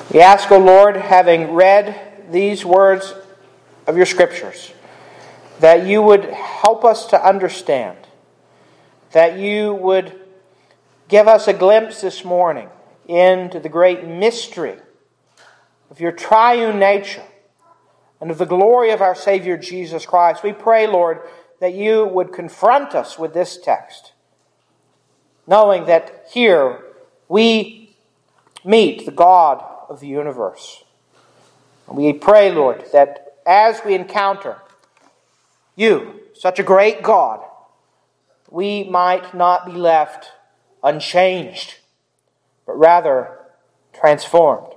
We ask, O Lord, having read these words of your Scriptures, that you would help us to understand, that you would give us a glimpse this morning into the great mystery of your triune nature and of the glory of our Savior Jesus Christ. We pray, Lord, that you would confront us with this text, knowing that here we meet the God of the universe. And we pray, Lord, that as we encounter you, such a great God, we might not be left unchanged, but rather transformed.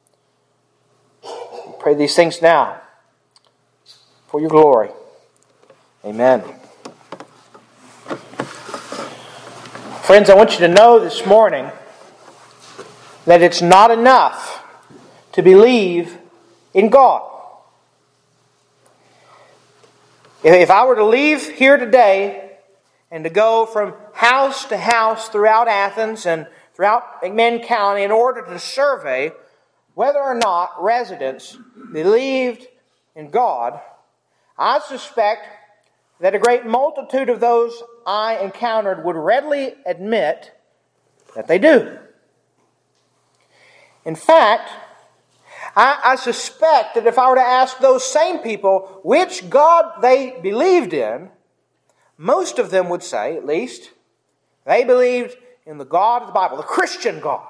We pray these things now for your glory. Amen. Friends, I want you to know this morning that it's not enough to believe in God. If I were to leave here today and to go from house to house throughout Athens and throughout McMinn County in order to survey whether or not residents believed in God, I suspect that a great multitude of those I encountered would readily admit that they do. In fact, I suspect that if I were to ask those same people which God they believed in, most of them would say, at least, they believed in the God of the Bible, the Christian God.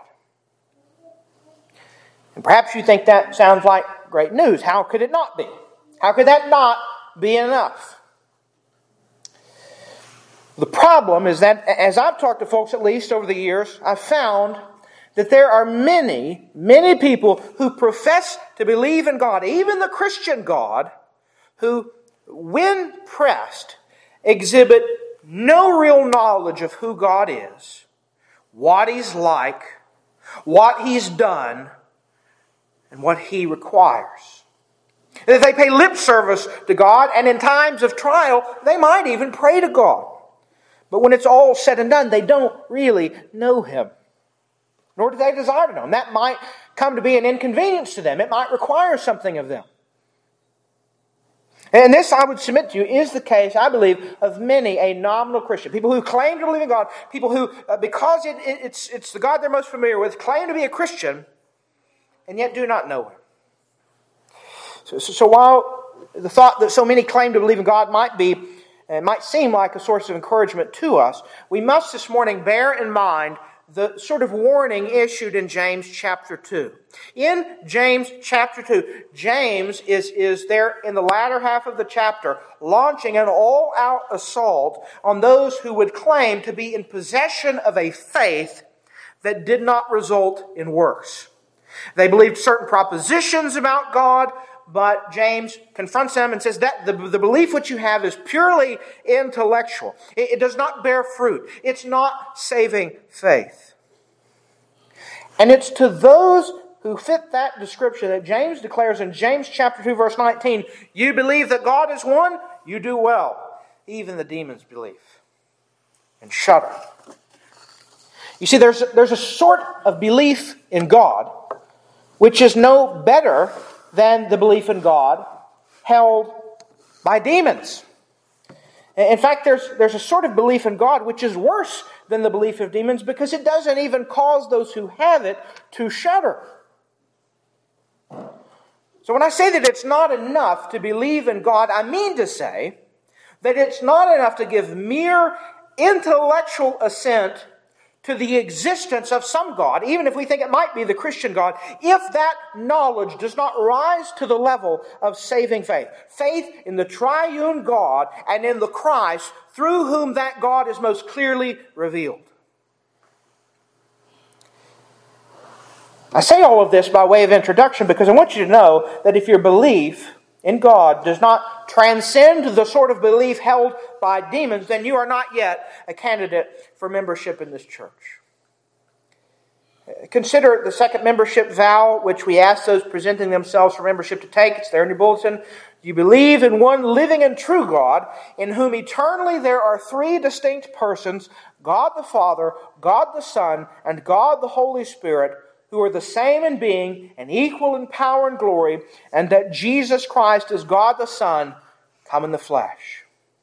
And perhaps you think that sounds like great news. How could it not be? How could that not be enough? The problem is that, as I've talked to folks at least over the years, I've found that there are many, many people who profess to believe in God, even the Christian God, who, when pressed, exhibit no real knowledge of who God is, what He's like, what He's done, and what He requires. That they pay lip service to God, and in times of trial, they might even pray to God. But when it's all said and done, they don't really know Him. Nor do they desire to know Him. That might come to be an inconvenience to them. It might require something of them. And this, I would submit to you, is the case, I believe, of many a nominal Christian. People who claim to believe in God, people who, because it's the God they're most familiar with, claim to be a Christian, and yet do not know Him. So while the thought that so many claim to believe in God might seem like a source of encouragement to us, we must this morning bear in mind the sort of warning issued in James chapter 2. In James chapter 2, James is there in the latter half of the chapter launching an all-out assault on those who would claim to be in possession of a faith that did not result in works. They believed certain propositions about God, but James confronts them and says that the belief which you have is purely intellectual. It does not bear fruit. It's not saving faith. And it's to those who fit that description that James declares in James chapter 2 verse 19, you believe that God is one, you do well. Even the demons believe and shudder. You see, there's a sort of belief in God which is no better than the belief in God held by demons. In fact, there's a sort of belief in God which is worse than the belief of demons because it doesn't even cause those who have it to shudder. So when I say that it's not enough to believe in God, I mean to say that it's not enough to give mere intellectual assent to the existence of some God, even if we think it might be the Christian God, if that knowledge does not rise to the level of saving faith. Faith in the triune God and in the Christ through whom that God is most clearly revealed. I say all of this by way of introduction because I want you to know that if your belief in God does not transcend the sort of belief held by demons, then you are not yet a candidate for membership in this church. Consider the second membership vow, which we ask those presenting themselves for membership to take. It's there in your bulletin. You believe in one living and true God, in whom eternally there are three distinct persons, God the Father, God the Son, and God the Holy Spirit, who are the same in being and equal in power and glory, and that Jesus Christ is God the Son, come in the flesh.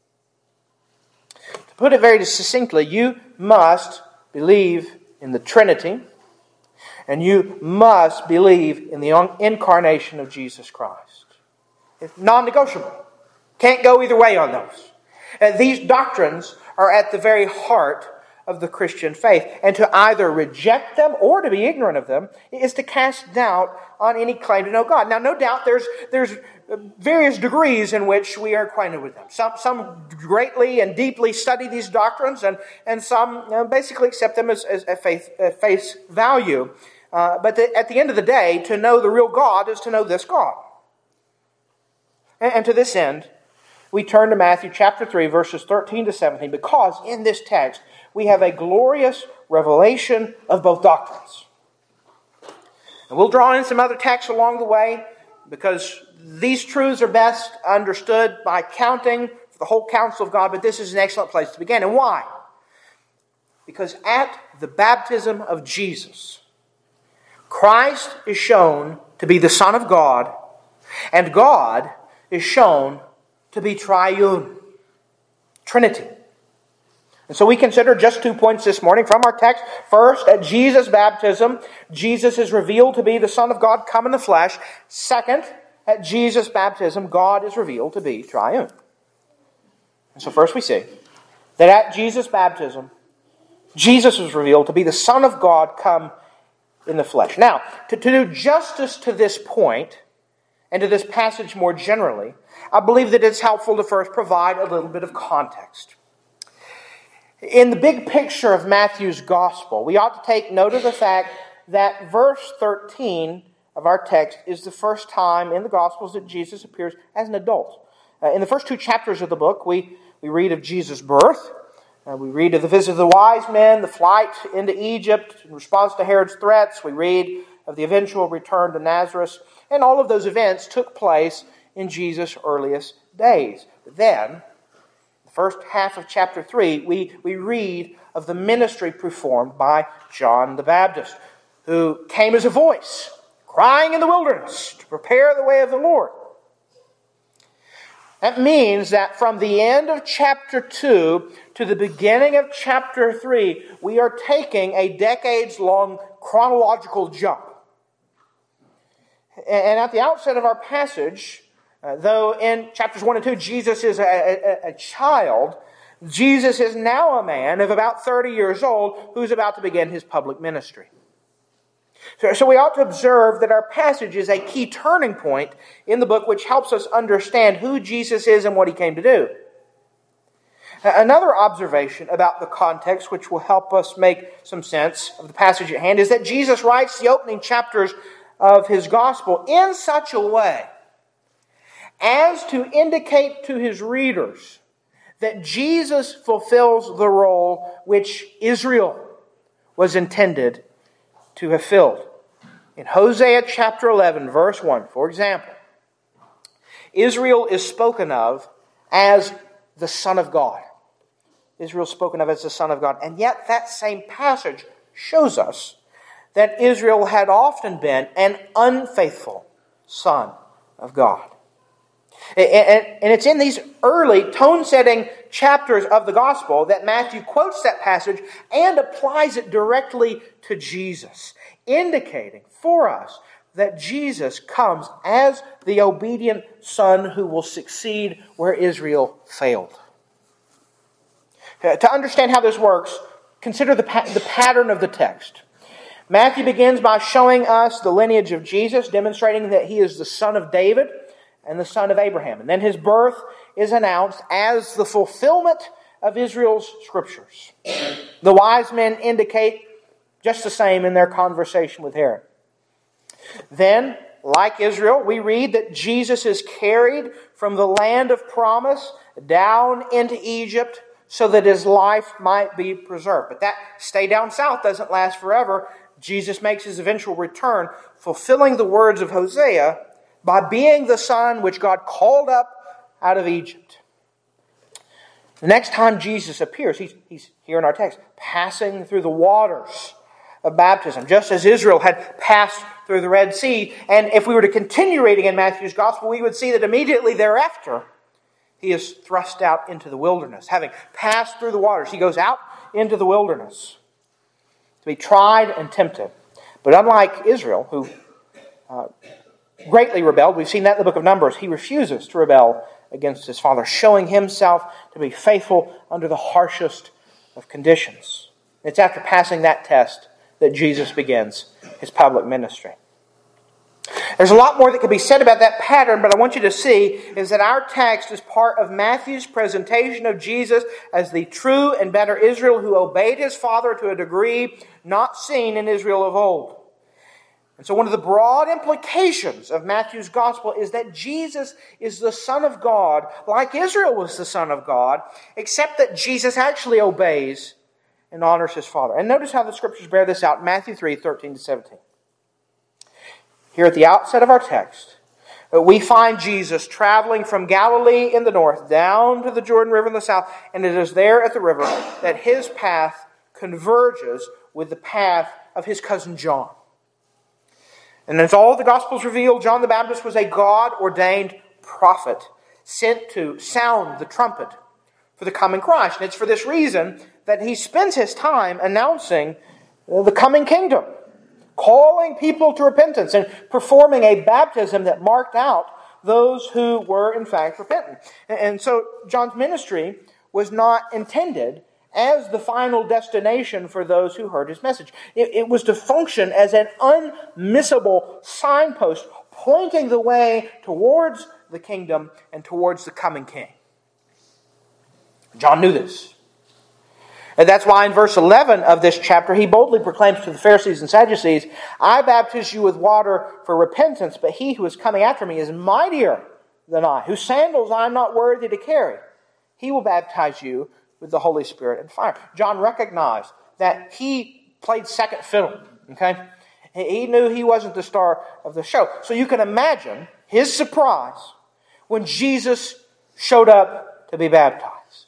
To put it very succinctly, you must believe in the Trinity, and you must believe in the incarnation of Jesus Christ. It's non-negotiable. Can't go either way on those. These doctrines are at the very heart of the Christian faith. And to either reject them or to be ignorant of them is to cast doubt on any claim to know God. Now, no doubt there's various degrees in which we are acquainted with them. Some greatly and deeply study these doctrines, and some basically accept them as face value. But at the end of the day, to know the real God is to know this God. And to this end, we turn to Matthew chapter 3, verses 13 to 17, because in this text we have a glorious revelation of both doctrines. And we'll draw in some other texts along the way, because these truths are best understood by counting the whole counsel of God, but this is an excellent place to begin. And why? Because at the baptism of Jesus, Christ is shown to be the Son of God, and God is shown to be triune. Trinity. And so we consider just 2 points this morning from our text. First, at Jesus' baptism, Jesus is revealed to be the Son of God come in the flesh. Second, at Jesus' baptism, God is revealed to be triune. And so first we see that at Jesus' baptism, Jesus was revealed to be the Son of God come in the flesh. Now, to do justice to this point, and to this passage more generally, I believe that it's helpful to first provide a little bit of context. In the big picture of Matthew's gospel, we ought to take note of the fact that verse 13 of our text is the first time in the Gospels that Jesus appears as an adult. In the first 2 chapters of the book, we read of Jesus' birth. We read of the visit of the wise men, the flight into Egypt in response to Herod's threats. We read of the eventual return to Nazareth. And all of those events took place in Jesus' earliest days. But then, the first half of chapter 3, we read of the ministry performed by John the Baptist, who came as a voice, crying in the wilderness to prepare the way of the Lord. That means that from the end of chapter 2 to the beginning of chapter 3, we are taking a decades-long chronological jump. And at the outset of our passage, though in chapters 1 and 2 Jesus is a child, Jesus is now a man of about 30 years old who's about to begin his public ministry. So we ought to observe that our passage is a key turning point in the book, which helps us understand who Jesus is and what he came to do. Another observation about the context, which will help us make some sense of the passage at hand, is that Jesus writes the opening chapters of his gospel in such a way as to indicate to his readers that Jesus fulfills the role which Israel was intended to have filled. In Hosea chapter 11, verse 1, for example, Israel is spoken of as the Son of God. Israel is spoken of as the Son of God. And yet that same passage shows us that Israel had often been an unfaithful son of God. And it's in these early tone-setting chapters of the gospel that Matthew quotes that passage and applies it directly to Jesus, indicating for us that Jesus comes as the obedient son who will succeed where Israel failed. To understand how this works, consider the pattern of the text. Matthew begins by showing us the lineage of Jesus, demonstrating that he is the son of David and the son of Abraham. And then his birth is announced as the fulfillment of Israel's scriptures. The wise men indicate just the same in their conversation with Herod. Then, like Israel, we read that Jesus is carried from the land of promise down into Egypt so that his life might be preserved. But that stay down south doesn't last forever. Jesus makes his eventual return, fulfilling the words of Hosea by being the son which God called up out of Egypt. The next time Jesus appears, he's here in our text, passing through the waters of baptism, just as Israel had passed through the Red Sea. And if we were to continue reading in Matthew's Gospel, we would see that immediately thereafter, he is thrust out into the wilderness. Having passed through the waters, he goes out into the wilderness to be tried and tempted. But unlike Israel, who greatly rebelled, we've seen that in the book of Numbers, he refuses to rebel against his father, showing himself to be faithful under the harshest of conditions. It's after passing that test that Jesus begins his public ministry. There's a lot more that could be said about that pattern, but I want you to see is that our text is part of Matthew's presentation of Jesus as the true and better Israel who obeyed his Father to a degree not seen in Israel of old. And so one of the broad implications of Matthew's gospel is that Jesus is the Son of God, like Israel was the Son of God, except that Jesus actually obeys and honors his Father. And notice how the Scriptures bear this out. Matthew 3, 13 to 17. Here at the outset of our text, we find Jesus traveling from Galilee in the north down to the Jordan River in the south, and it is there at the river that his path converges with the path of his cousin John. And as all the Gospels reveal, John the Baptist was a God-ordained prophet sent to sound the trumpet for the coming Christ. And it's for this reason that he spends his time announcing the coming kingdom, calling people to repentance and performing a baptism that marked out those who were in fact repentant. And so John's ministry was not intended as the final destination for those who heard his message. It was to function as an unmissable signpost pointing the way towards the kingdom and towards the coming king. John knew this. And that's why in verse 11 of this chapter, he boldly proclaims to the Pharisees and Sadducees, I baptize you with water for repentance, but he who is coming after me is mightier than I, whose sandals I am not worthy to carry. He will baptize you with the Holy Spirit and fire. John recognized that he played second fiddle. Okay? He knew he wasn't the star of the show. So you can imagine his surprise when Jesus showed up to be baptized.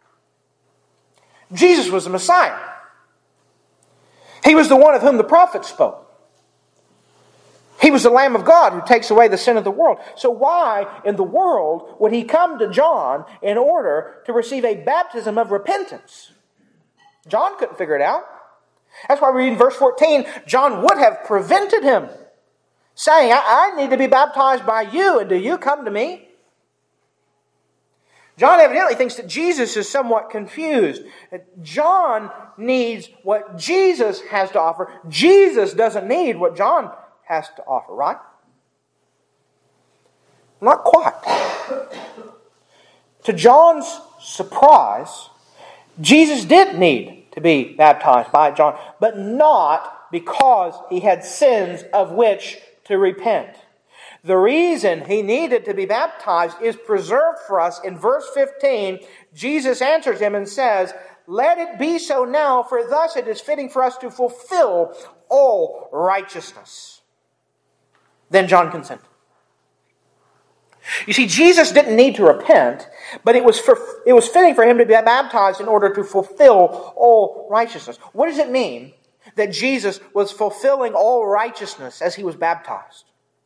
Jesus was the Messiah. He was the one of whom the prophets spoke. He was the Lamb of God who takes away the sin of the world. So why in the world would he come to John in order to receive a baptism of repentance? John couldn't figure it out. That's why we read in verse 14, John would have prevented him, saying, I need to be baptized by you, and do you come to me? John evidently thinks that Jesus is somewhat confused. John needs what Jesus has to offer. Jesus doesn't need what John has to offer, right? Not quite. To John's surprise, Jesus did need to be baptized by John, but not because he had sins of which to repent. The reason he needed to be baptized is preserved for us in verse 15. Jesus answers him and says, let it be so now, for thus it is fitting for us to fulfill all righteousness. Then John consented. You see, Jesus didn't need to repent, but it was fitting for him to be baptized in order to fulfill all righteousness. What does it mean that Jesus was fulfilling all righteousness as he was baptized?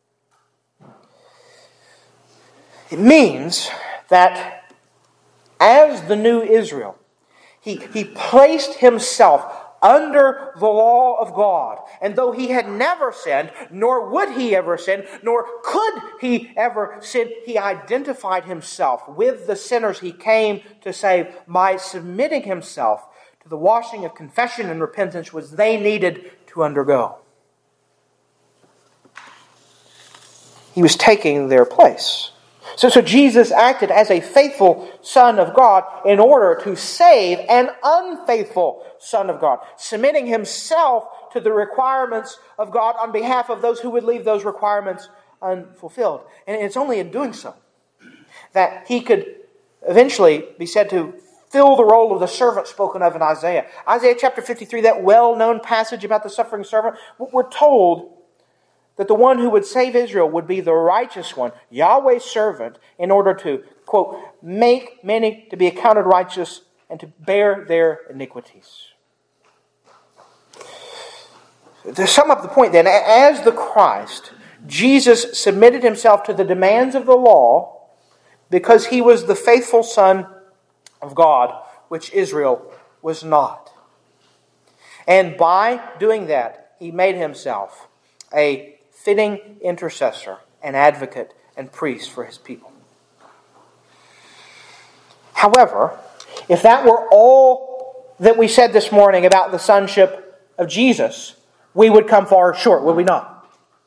It means that as the new Israel, he placed himself under the law of God. And though he had never sinned, nor would he ever sin, nor could he ever sin, he identified himself with the sinners he came to save by submitting himself to the washing of confession and repentance which they needed to undergo. He was taking their place. So Jesus acted as a faithful Son of God in order to save an unfaithful Son of God, submitting himself to the requirements of God on behalf of those who would leave those requirements unfulfilled. And it's only in doing so that he could eventually be said to fill the role of the servant spoken of in Isaiah. Isaiah chapter 53, that well-known passage about the suffering servant, we're told that the one who would save Israel would be the righteous one, Yahweh's servant, in order to, quote, make many to be accounted righteous and to bear their iniquities. To sum up the point then, as the Christ, Jesus submitted himself to the demands of the law because he was the faithful Son of God, which Israel was not. And by doing that, he made himself a fitting intercessor, an advocate, and priest for his people. However, if that were all that we said this morning about the sonship of Jesus, we would come far short, would we not?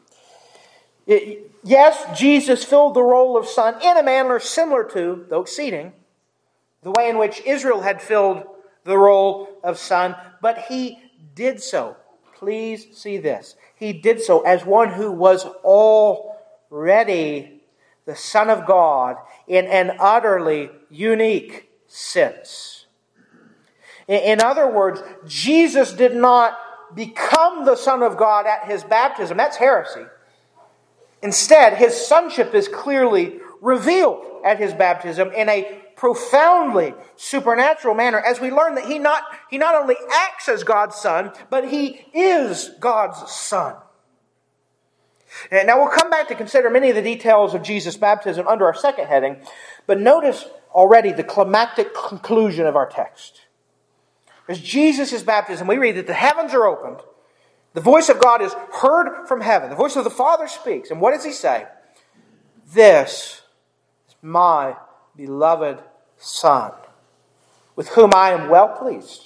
Yes, Jesus filled the role of son in a manner similar to, though exceeding, the way in which Israel had filled the role of son, but he did so. Please see this. He did so as one who was already the Son of God in an utterly unique sense. In other words, Jesus did not become the Son of God at his baptism. That's heresy. Instead, his sonship is clearly revealed at his baptism in a profoundly supernatural manner, as we learn that he not only acts as God's Son, but he is God's Son. And now we'll come back to consider many of the details of Jesus' baptism under our second heading, but notice already the climactic conclusion of our text. As Jesus' baptism, we read that the heavens are opened, the voice of God is heard from heaven, the voice of the Father speaks, and what does he say? This is my beloved Son, with whom I am well pleased.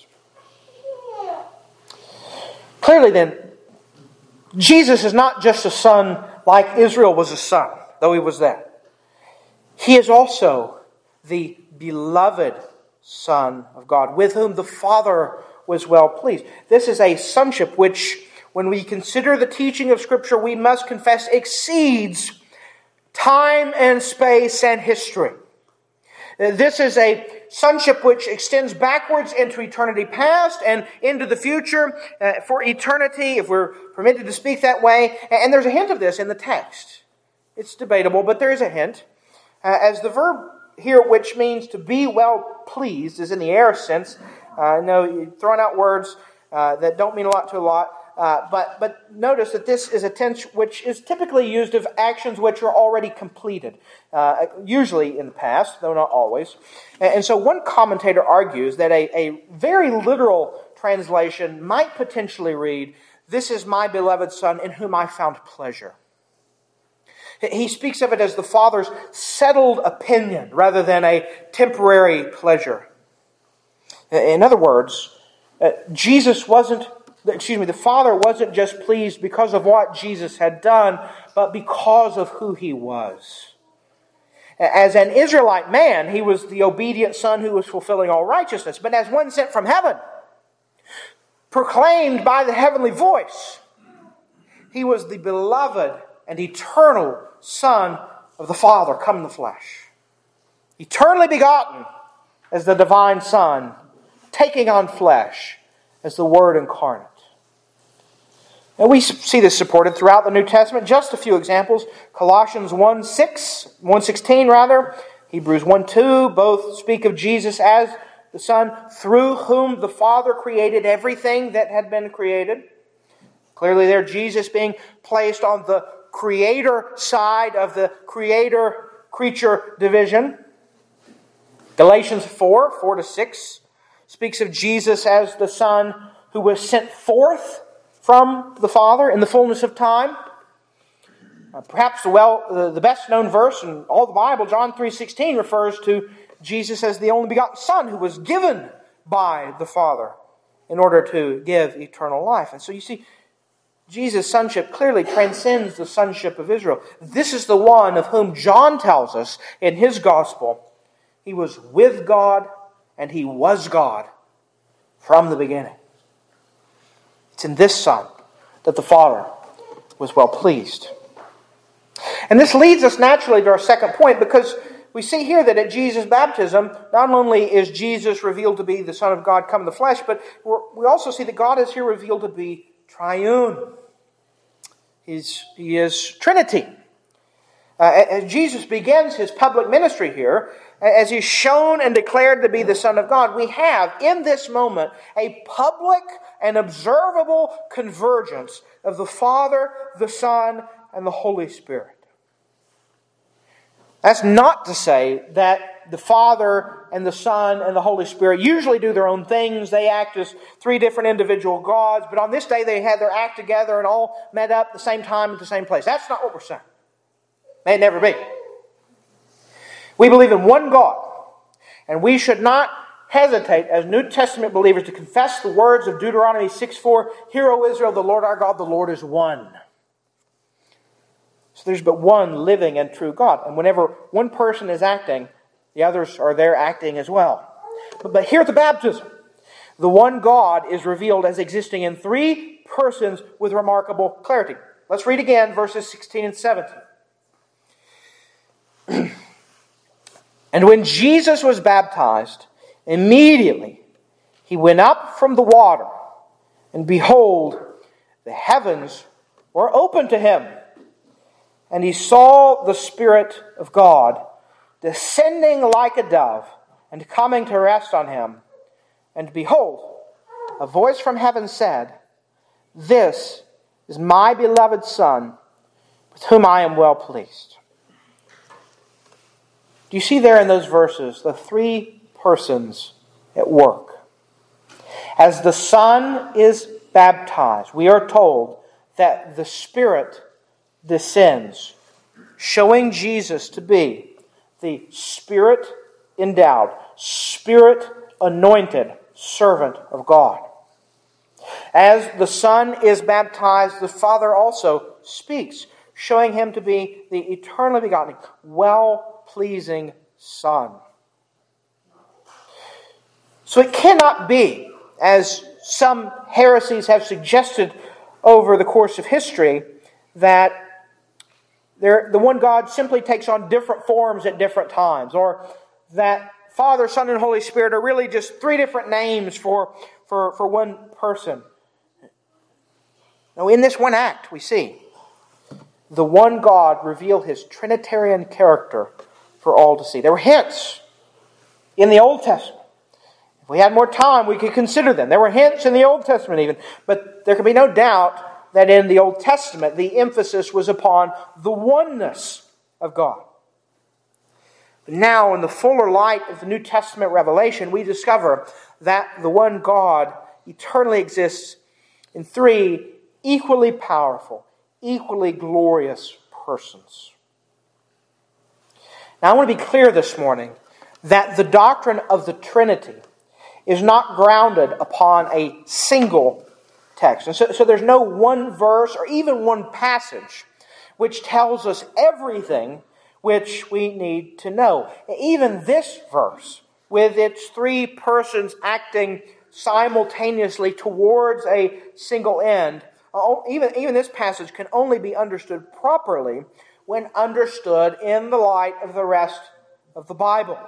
Clearly then, Jesus is not just a son like Israel was a son, though he was that. He is also the beloved Son of God, with whom the Father was well pleased. This is a sonship which, when we consider the teaching of Scripture, we must confess exceeds time and space and history. This is a sonship which extends backwards into eternity past and into the future for eternity, if we're permitted to speak that way. And there's a hint of this in the text. It's debatable, but there is a hint. As the verb here, which means to be well pleased, is in the aorist sense. I know you're throwing out words that don't mean a lot to a lot. But notice that this is a tense which is typically used of actions which are already completed, usually in the past, though not always. And so one commentator argues that a very literal translation might potentially read, "This is my beloved Son in whom I found pleasure." He speaks of it as the Father's settled opinion rather than a temporary pleasure. In other words, the Father wasn't just pleased because of what Jesus had done, but because of who he was. As an Israelite man, he was the obedient Son who was fulfilling all righteousness. But as one sent from heaven, proclaimed by the heavenly voice, he was the beloved and eternal Son of the Father come in the flesh. Eternally begotten as the divine Son, taking on flesh as the Word incarnate. And we see this supported throughout the New Testament. Just a few examples. Colossians 1:16, Hebrews 1:2, both speak of Jesus as the Son through whom the Father created everything that had been created. Clearly there, Jesus being placed on the creator side of the creator-creature division. Galatians 4:4-6 speaks of Jesus as the Son who was sent forth from the Father in the fullness of time. Perhaps the best known verse in all the Bible, John 3:16, refers to Jesus as the only begotten Son who was given by the Father in order to give eternal life. And so you see, Jesus' sonship clearly transcends the sonship of Israel. This is the one of whom John tells us in his gospel, he was with God and he was God from the beginning. It's in this Son that the Father was well pleased. And this leads us naturally to our second point, because we see here that at Jesus' baptism, not only is Jesus revealed to be the Son of God come in the flesh, but we also see that God is here revealed to be triune. He is Trinity. As Jesus begins his public ministry here, as he's shown and declared to be the Son of God, we have in this moment a public and observable convergence of the Father, the Son, and the Holy Spirit. That's not to say that the Father and the Son and the Holy Spirit usually do their own things. They act as three different individual gods, but on this day they had their act together and all met up at the same time at the same place. That's not what we're saying. May never be. We believe in one God, and we should not hesitate as New Testament believers to confess the words of Deuteronomy 6:4, "Hear, O Israel, the Lord our God, the Lord is one." So there's but one living and true God. And whenever one person is acting, the others are there acting as well. But here at the baptism, the one God is revealed as existing in three persons with remarkable clarity. Let's read again verses 16 and 17. And when Jesus was baptized, immediately he went up from the water, and behold, the heavens were opened to him. And he saw the Spirit of God descending like a dove and coming to rest on him. And behold, a voice from heaven said, "This is my beloved Son, with whom I am well pleased." Do you see there in those verses the three persons at work? As the Son is baptized, we are told that the Spirit descends, showing Jesus to be the Spirit-endowed, Spirit-anointed servant of God. As the Son is baptized, the Father also speaks, showing him to be the eternally begotten, well-pleasing Son. So it cannot be, as some heresies have suggested over the course of history, that the one God simply takes on different forms at different times, or that Father, Son, and Holy Spirit are really just three different names for one person. Now, in this one act, we see the one God reveal His Trinitarian character for all to see. There were hints in the Old Testament. If we had more time, we could consider them. There were hints in the Old Testament even, but there can be no doubt that in the Old Testament, the emphasis was upon the oneness of God. But now, in the fuller light of the New Testament revelation, we discover that the one God eternally exists in three equally powerful, equally glorious persons. Now, I want to be clear this morning that the doctrine of the Trinity is not grounded upon a single text. And so there's no one verse or even one passage which tells us everything which we need to know. Even this verse, with its three persons acting simultaneously towards a single end, even this passage can only be understood properly when understood in the light of the rest of the Bible.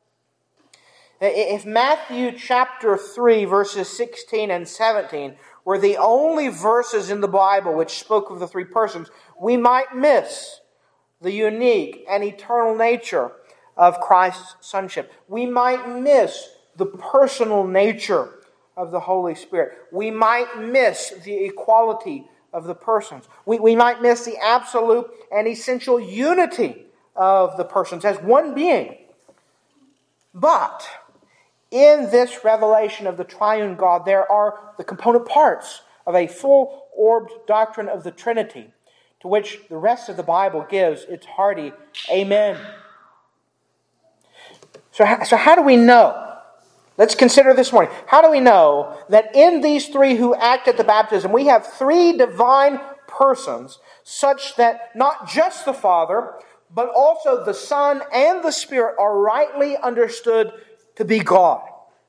If Matthew chapter 3, verses 16 and 17 were the only verses in the Bible which spoke of the three persons, we might miss the unique and eternal nature of Christ's sonship. We might miss the personal nature of the Holy Spirit. We might miss the equality of the persons. We might miss the absolute and essential unity of the persons as one being. But in this revelation of the triune God, there are the component parts of a full-orbed doctrine of the Trinity, to which the rest of the Bible gives its hearty amen. So how do we know? Let's consider this morning. How do we know that in these three who act at the baptism, we have three divine persons, such that not just the Father, but also the Son and the Spirit are rightly understood to be God?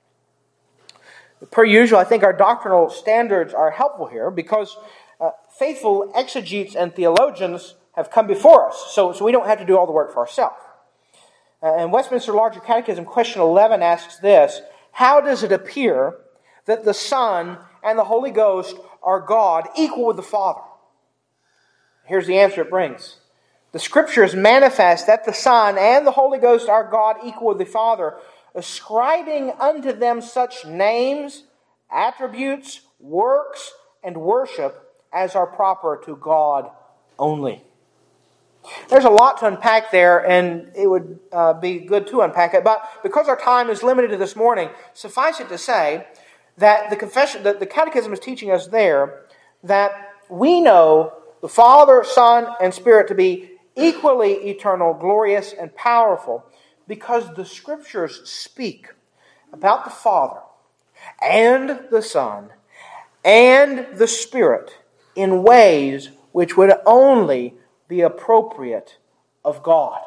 Per usual, I think our doctrinal standards are helpful here because faithful exegetes and theologians have come before us, so we don't have to do all the work for ourselves. And Westminster Larger Catechism, question 11 asks this: how does it appear that the Son and the Holy Ghost are God, equal with the Father? Here's the answer it brings. The Scriptures manifest that the Son and the Holy Ghost are God equal with the Father, ascribing unto them such names, attributes, works, and worship as are proper to God only. There's a lot to unpack there, and it would be good to unpack it. But because our time is limited this morning, suffice it to say that the Catechism is teaching us there that we know the Father, Son, and Spirit to be equally eternal, glorious, and powerful, because the Scriptures speak about the Father and the Son and the Spirit in ways which would only be appropriate of God.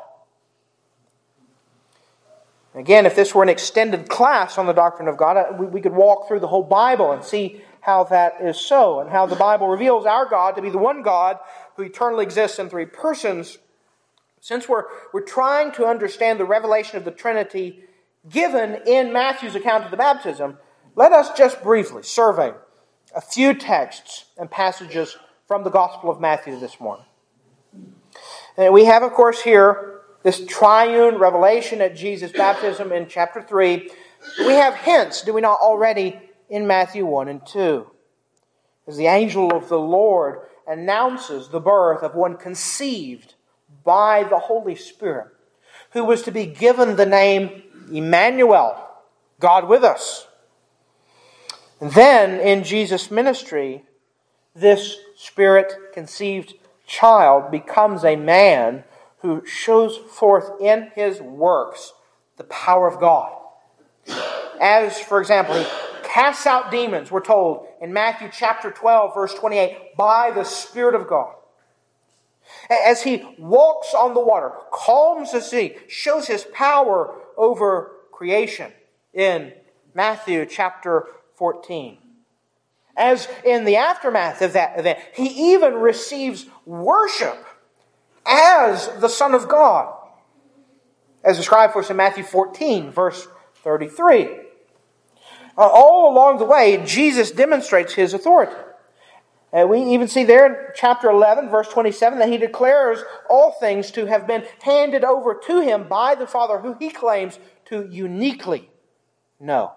Again, if this were an extended class on the doctrine of God, we could walk through the whole Bible and see how that is so, and how the Bible reveals our God to be the one God who eternally exists in three persons. Since we're trying to understand the revelation of the Trinity given in Matthew's account of the baptism, let us just briefly survey a few texts and passages from the Gospel of Matthew this morning. And we have, of course, here this triune revelation at Jesus' baptism in chapter 3. We have hints, do we not, already in Matthew 1 and 2. As the angel of the Lord announces the birth of one conceived by the Holy Spirit, who was to be given the name Emmanuel, God with us. And then in Jesus' ministry, this Spirit-conceived child becomes a man who shows forth in his works the power of God. As, for example, he casts out demons, we're told in Matthew chapter 12, verse 28, by the Spirit of God. As he walks on the water, calms the sea, shows his power over creation in Matthew chapter 14. As in the aftermath of that event, he even receives worship as the Son of God, as described for us in Matthew 14, verse 33. All along the way, Jesus demonstrates his authority. We even see there in chapter 11, verse 27, that he declares all things to have been handed over to him by the Father, who he claims to uniquely know.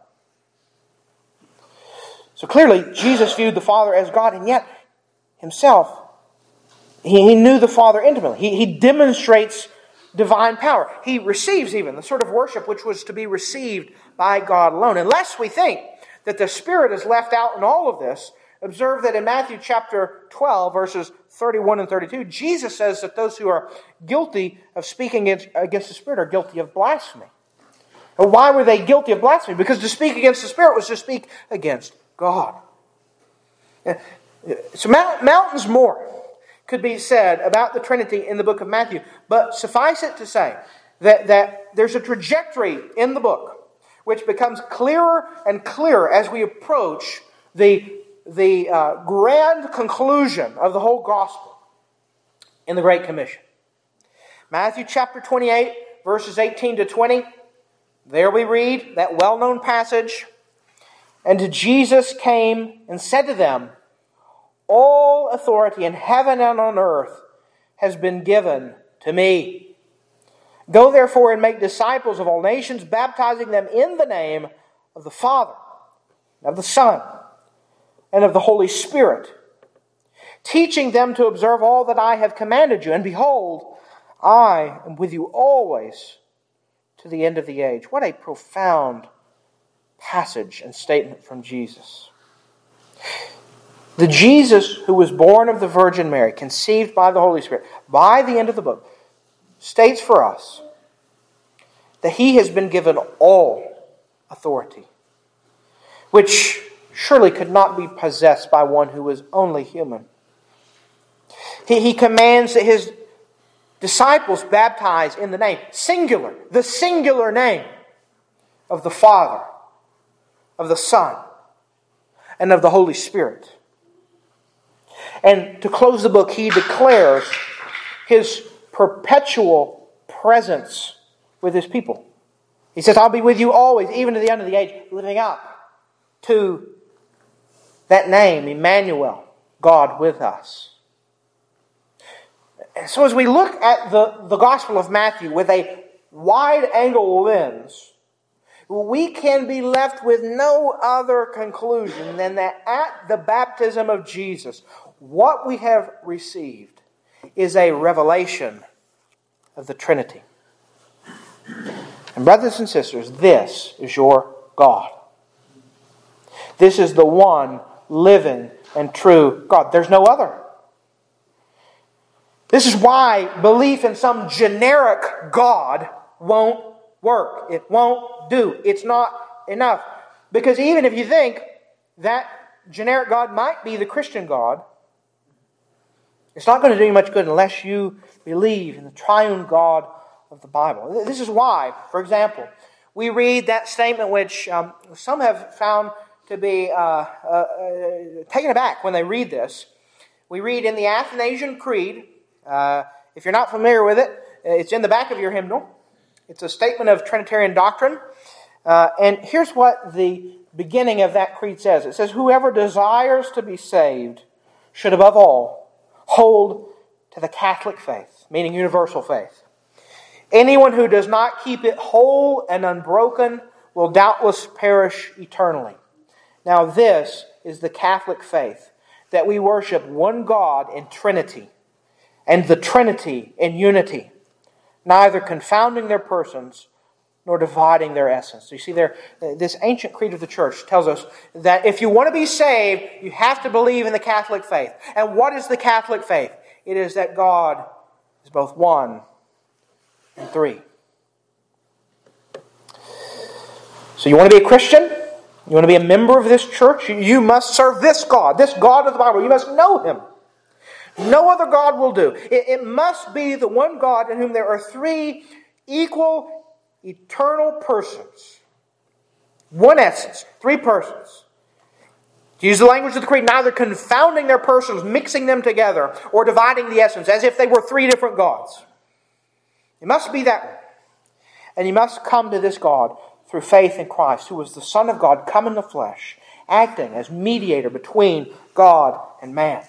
So clearly, Jesus viewed the Father as God, and yet himself, he knew the Father intimately. He demonstrates divine power. He receives even the sort of worship which was to be received by God alone. Unless we think that the Spirit is left out in all of this, observe that in Matthew chapter 12, verses 31 and 32, Jesus says that those who are guilty of speaking against the Spirit are guilty of blasphemy. And why were they guilty of blasphemy? Because to speak against the Spirit was to speak against God. So mountains more could be said about the Trinity in the book of Matthew, but suffice it to say that there's a trajectory in the book which becomes clearer and clearer as we approach the grand conclusion of the whole gospel in the Great Commission. Matthew chapter 28, verses 18 to 20, there we read that well-known passage, "And Jesus came and said to them, All authority in heaven and on earth has been given to me. Go therefore and make disciples of all nations, baptizing them in the name of the Father, of the Son, and of the Holy Spirit, teaching them to observe all that I have commanded you. And behold, I am with you always to the end of the age." What a profound passage and statement from Jesus. The Jesus who was born of the Virgin Mary, conceived by the Holy Spirit, by the end of the book, states for us that he has been given all authority, which surely could not be possessed by one who was only human. He commands that his disciples baptize in the name, singular, the singular name of the Father, of the Son, and of the Holy Spirit. And to close the book, he declares his perpetual presence with his people. He says, "I'll be with you always, even to the end of the age," living up to that name, Emmanuel, God with us. So as we look at the Gospel of Matthew with a wide-angle lens, we can be left with no other conclusion than that at the baptism of Jesus, what we have received is a revelation of the Trinity. And brothers and sisters, this is your God. This is the one living and true God. There's no other. This is why belief in some generic God won't work. It won't do. It's not enough. Because even if you think that generic God might be the Christian God, it's not going to do you much good unless you believe in the triune God of the Bible. This is why, for example, we read that statement which some have found to be taken aback when they read this. We read in the Athanasian Creed, if you're not familiar with it, it's in the back of your hymnal. It's a statement of Trinitarian doctrine. And here's what the beginning of that creed says. It says, "Whoever desires to be saved should above all hold to the Catholic faith," meaning universal faith. "Anyone who does not keep it whole and unbroken will doubtless perish eternally." Now this is the Catholic faith, that we worship one God in Trinity, and the Trinity in unity, neither confounding their persons nor dividing their essence. You see, this ancient creed of the church tells us that if you want to be saved, you have to believe in the Catholic faith. And what is the Catholic faith? It is that God is both one and three. So you want to be a Christian? You want to be a member of this church? You must serve this God of the Bible. You must know Him. No other God will do. It must be the one God in whom there are three equal, eternal persons. One essence, three persons. To use the language of the creed, neither confounding their persons, mixing them together, or dividing the essence, as if they were three different gods. It must be that way. And you must come to this God through faith in Christ, who was the Son of God come in the flesh, acting as mediator between God and man.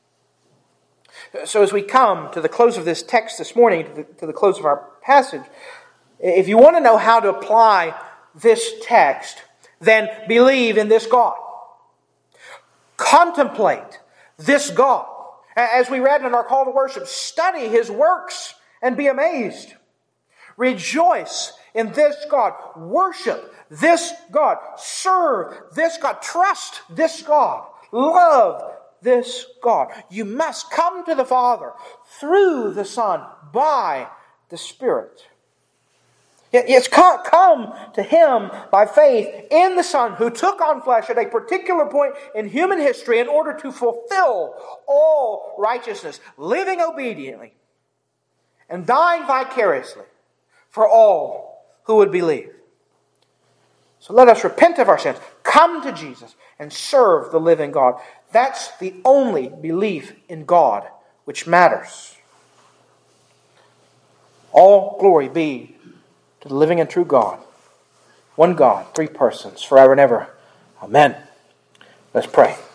So as we come to the close of this text this morning, to the close of our passage, if you want to know how to apply this text, then believe in this God. Contemplate this God. As we read in our call to worship, study His works and be amazed. Rejoice in this God. Worship this God. Serve this God. Trust this God. Love this God. You must come to the Father through the Son by the Spirit. Yes, come to Him by faith in the Son who took on flesh at a particular point in human history in order to fulfill all righteousness, living obediently and dying vicariously for all who would believe. So let us repent of our sins, come to Jesus, and serve the living God. That's the only belief in God which matters. All glory be to the living and true God, one God, three persons, forever and ever. Amen. Let's pray.